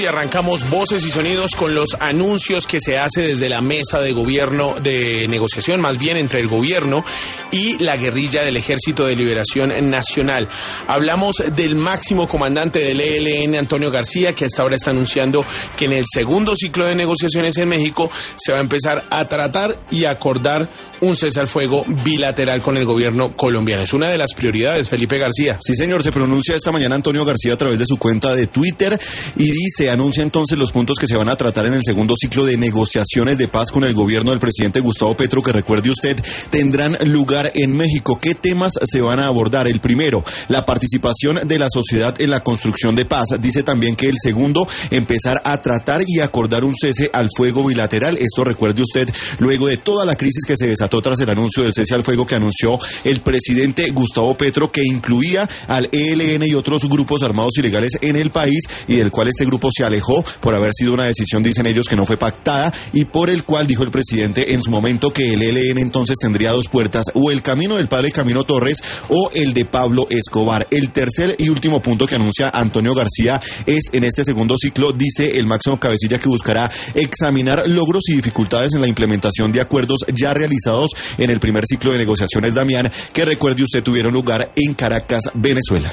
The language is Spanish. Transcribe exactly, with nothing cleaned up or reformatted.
Y arrancamos Voces y Sonidos con los anuncios que se hace desde la mesa de gobierno, de negociación más bien entre el gobierno y la guerrilla del Ejército de Liberación Nacional. Hablamos del máximo comandante del E L N, Antonio García, que hasta ahora está anunciando que en el segundo ciclo de negociaciones en México se va a empezar a tratar y acordar un cese al fuego bilateral con el gobierno colombiano. Es una de las prioridades, Felipe García. Sí, señor, se pronuncia esta mañana Antonio García a través de su cuenta de Twitter y dice, anuncia entonces los puntos que se van a tratar en el segundo ciclo de negociaciones de paz con el gobierno del presidente Gustavo Petro, que recuerde usted, tendrán lugar en México. ¿Qué temas se van a abordar? El primero, la participación de la sociedad en la construcción de paz. Dice también que el segundo, empezar a tratar y acordar un cese al fuego bilateral. Esto, recuerde usted, luego de toda la crisis que se desató tras el anuncio del cese al fuego que anunció el presidente Gustavo Petro, que incluía al E L N y otros grupos armados ilegales en el país, y del cual este grupo se alejó por haber sido una decisión, dicen ellos, que no fue pactada, y por el cual dijo el presidente en su momento que el E L N entonces tendría dos puertas, o el camino del padre Camilo Torres o el de Pablo Escobar. El tercer y último punto que anuncia Antonio García es, en este segundo ciclo, dice el máximo cabecilla, que buscará examinar logros y dificultades en la implementación de acuerdos ya realizados en el primer ciclo de negociaciones, Damián, que recuerde usted tuvieron lugar en Caracas, Venezuela.